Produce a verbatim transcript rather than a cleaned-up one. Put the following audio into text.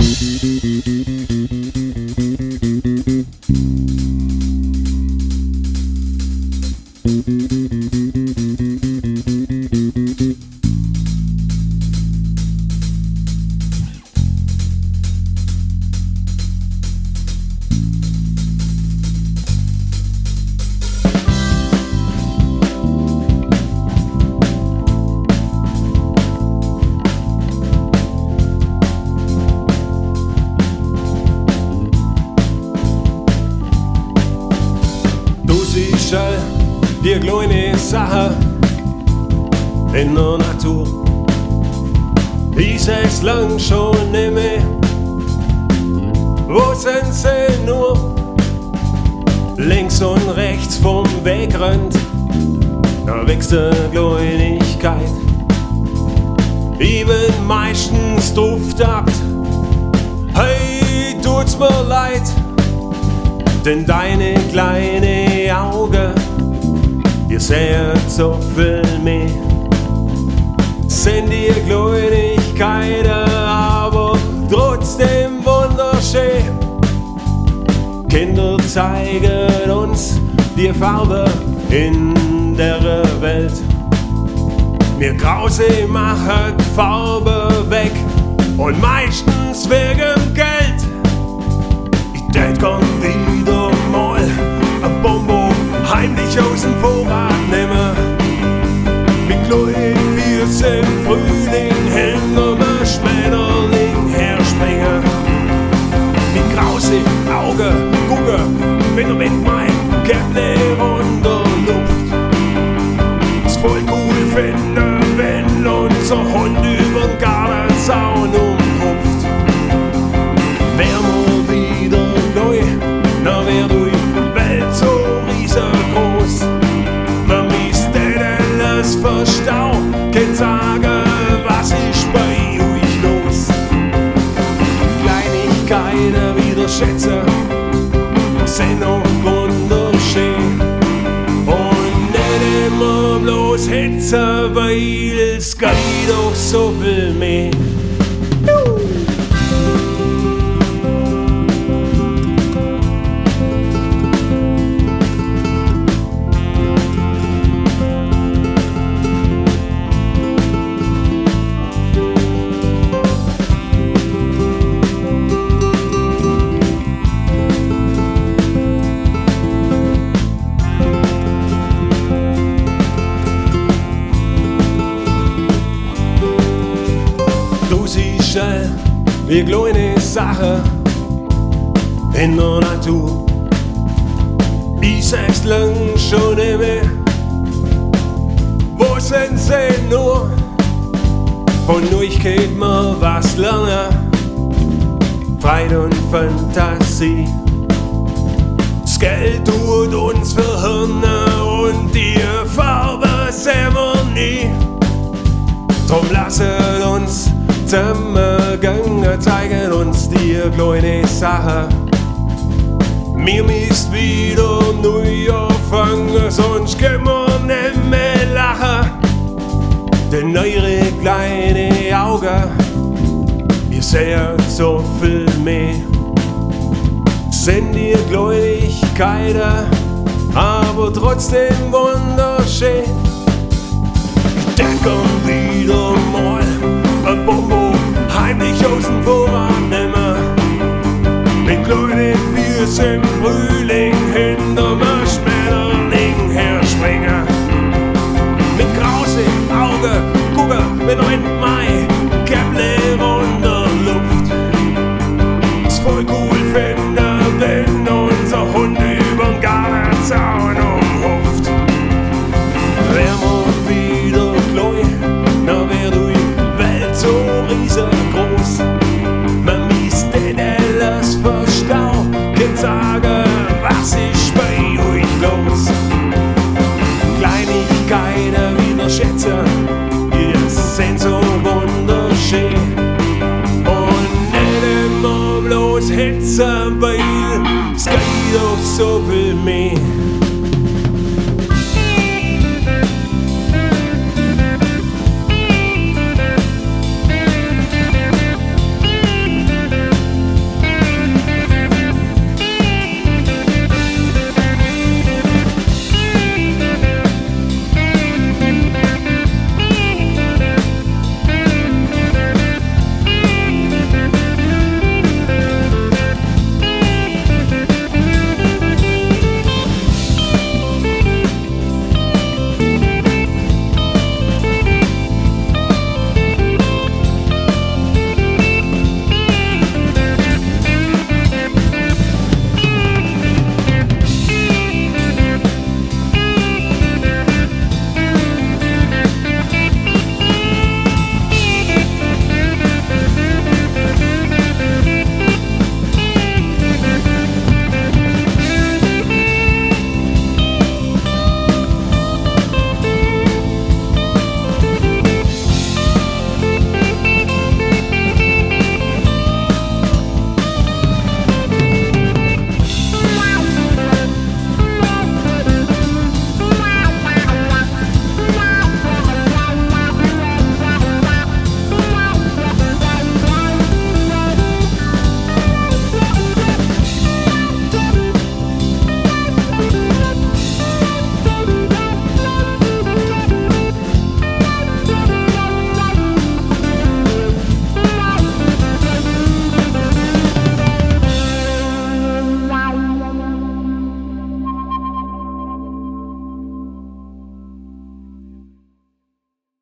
Die kleine Sache in der Natur, ich sag's lang schon nicht mehr. Wo sind sie nur? Links und rechts vom Wegrand, da wächst die Kleinigkeit. Ich bin meistens drauf gedacht, hey, tut's mir leid, denn deine kleine Augen, ihr seht so viel mehr, sind die Kleinigkeiten, aber trotzdem wunderschön. Kinder zeigen uns die Farbe in der Welt. Wir Krause machen die Farbe weg und meistens wegen Geld. Ich tät gern wieder mal ein Bonbon heimlich aus dem Vorrat nehmen. Mit kleinen Füßen im Frühling hinter mir Schmetterling herspringen. Mit krause Augen gucken, wenn der Wind mein Käpple runter luft. Ist voll cool finden, wenn unser Hund übern Gartenzaun umhupft. Wär mir wieder neu, na wär die Welt so riesengroß. Man müsste alles verstauen, kann sagen, was ist bei euch los. Kleinigkeiten wieder schätzen, sind auch wunderschön. Und nicht immer bloß hetzen, weil es geht auch so viel mehr. Wie kleine Sache in der Natur, ich sag's lang schon nicht mehr. Wo sind sie nur? Von euch geht mir was lernen, Freude und Fantasie. Das Geld tut uns verhirnen und die Farbe sehen wir nie. Drum lasset uns zusammengehen, zeigen uns die kleine Sache. Wir müssen wieder neu anfangen, sonst können wir nicht mehr lachen. Denn eure kleine Augen, ihr seht so viel mehr. Sind die Kleinigkeiten, aber trotzdem wunderschön. Ich denke wieder mal ein Bonbon heimlich aus dem Vorrat nehmen. Mit kleinen Füßen im Frühling hinter mir Schmetterling herspringen. Mit krause Augen gucken, wenn ein Mai Käpple runter luft. Ist voll cool finden, wenn unser Hund übern Gartenzaun umhupft. Wär mir wieder klein, na wär die Welt so riesengroß. Man müsste alles verstauen, kann sagen, was ist bei euch los. Kleinigkeiten wieder schätzen, ihr seid so wunderschön. Und nicht immer bloß hetzen, weil es geht doch so viel mehr.